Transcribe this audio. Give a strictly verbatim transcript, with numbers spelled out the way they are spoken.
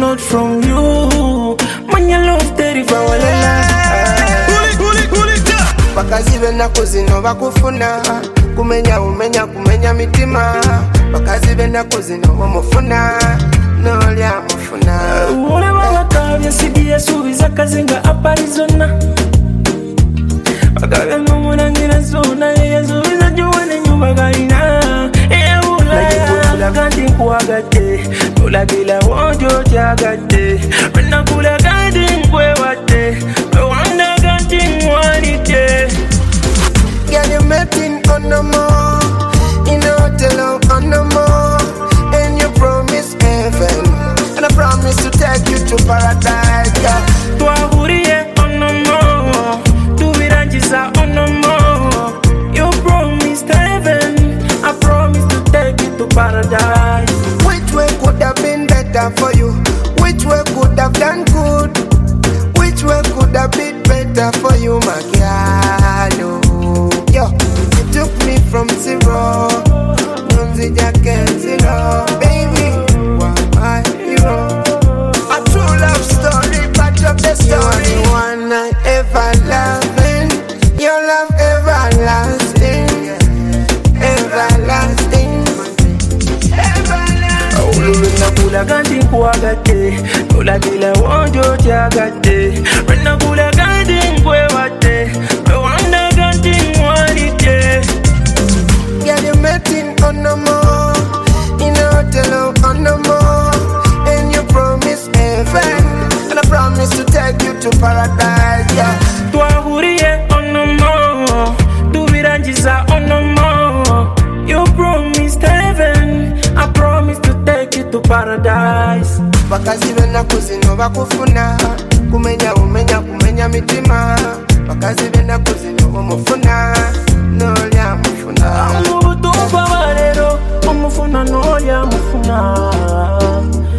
not from you. Man, your love terrify walala. Bakazibe nako zino bakufuna. Kumenya umenya kumenya mitima. Bakazibe nako zino wamufuna. Nolya mufuna. Ule wakabya sidia subiza kazinga apa Arizona. Wakabya ngumunangira zona ya subiza juwane nyumba galina. Eya ulaya la ganti kuagate. Ula bila wonjo tiagate. Rena kula ganti kwewate. Rwanda ganti mwalite. Girl, you met in on the mall. In a hotel on the mall. And you promise heaven. And I promise to take you to paradise, yeah. Tuahurie on the mall. Tuviranjisa on the mall. You promised heaven. I promise to take you to paradise. Which way could have been better for you? Which way could have done good? Which way could have been better for you, my girl? Yo, you took me from zero. Nunzi jacket zero. Baby, you are my hero. A true love story, part of the story. You are the one I ever loving. Your love everlasting. Everlasting. Rena kula ganti kuagate. Ula bila wonjo tiagate. Rena kula ganti kwewate. Rwanda ganti mwalite. Girl, you met in on the mall. In a hotel on the mall. And you promised heaven. And I promise to take you to paradise, yeah. Tuahurie on the mall. Tuviranjisa on the mall. You promised heaven. I promise to take you to paradise. Bakazibe nako zino bakufuna. Kumenya umenya kumenya mitima. Bakazibe nako zino wamufuna. Nolya mufuna. Umubutumba walero umufuna nolya mufuna.